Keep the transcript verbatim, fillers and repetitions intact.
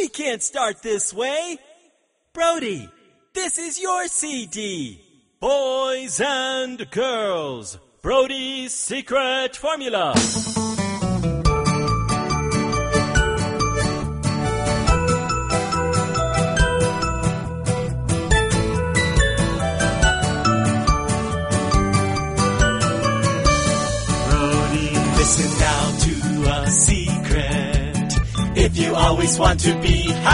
We can't start this way. Brody, this is your C D. Boys and girls, Brody's Secret Formula. Listen now to a secret. If you always want to be happy,